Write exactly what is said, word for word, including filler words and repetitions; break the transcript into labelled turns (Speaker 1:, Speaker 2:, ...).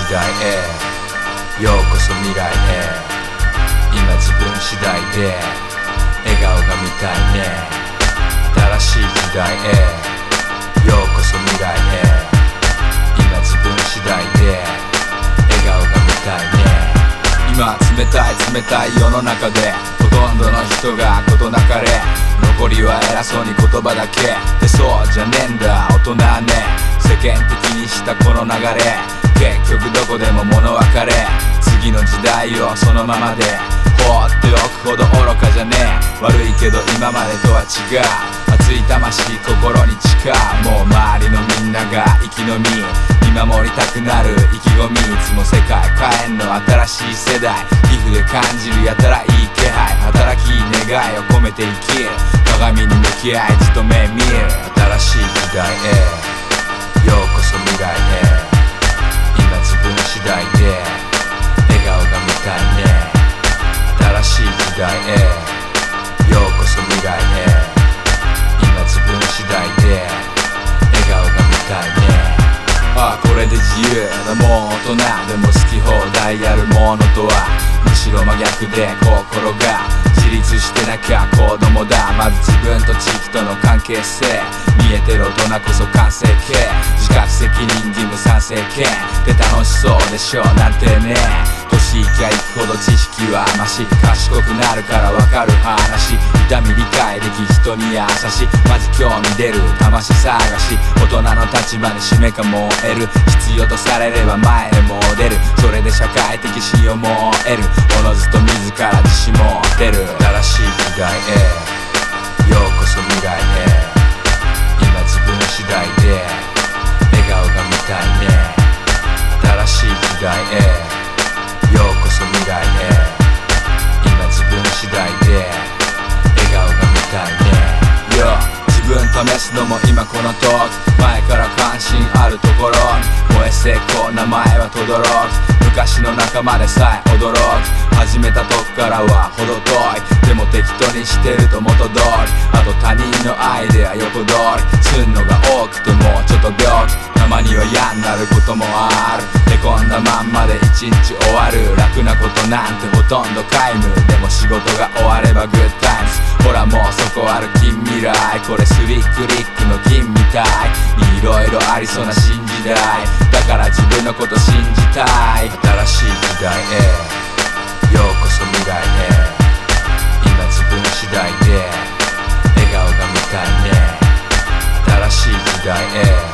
Speaker 1: 代へようこそ未来へ。今自分次第で笑顔が見たいね。新しい時代へようこそ未来へ。今自分次第で笑顔が見たいね。今冷たい冷たい世の中でほとんどの人が事なかれ、残りは偉そうに言葉だけで、そうじゃねえんだ大人はね。世間的にしたこの流れ、結局どこでも物別れ。次の時代をそのままで放っておくほど愚かじゃねえ。悪いけど今までとは違う熱い魂心に誓う。もう周りのみんなが生き延び見守りたくなる意気込み。いつも世界変えんの新しい世代、皮膚で感じるやたらいい気配。働き願いを込めて生きる、鏡に向き合いじっと目見る。新しい時代へようこそ未来へ。今自分次第で笑顔が見たいね。新しい時代へようこそ未来へ。今自分次第で笑顔が見たいね。ああこれで自由だもう大人でも好き放題やるものとはむしろ真逆で、心が自立してなきゃ子供だ。まず自分と地域との関係性、見えてる大人こそ完成形。自覚責任義務賛成権で楽しそうでしょなんてね。年いきゃいくほど知識は増し、賢くなるから分かる話。痛み理解でき人に優しい、マジ興味出る魂探し。大人の立場に使命感燃える、必要とされれば前へも出る。それで社会的信用も得る、おのずと自ら自信も出る。新しい時代へようこそ未来へ。今自分次第で笑顔が見たいね。新しい時代へようこそ未来へ。今自分次第で笑顔が見たいね。Yo自分試すのも今この時、前から関心あるところに燃え成功名前は轟く。昔の仲間でさえ驚く、始めた時からは程遠い。でも適当にしてると元通り、あと他人のアイデア横通りすんのが多くてもうちょっと病気。たまには嫌になることもある、寝込んだまんまで一日終わる。楽なことなんてほとんど皆無、でも仕事が終わればグッタイムズ。ほらもうそこある近未来、これスリックリックの金みたいにいろいろありそうな新時代だから自分のこと信じたい。新しい時代へようこそ未来へ。今自分次第で笑顔が見たいね。新しい時代へ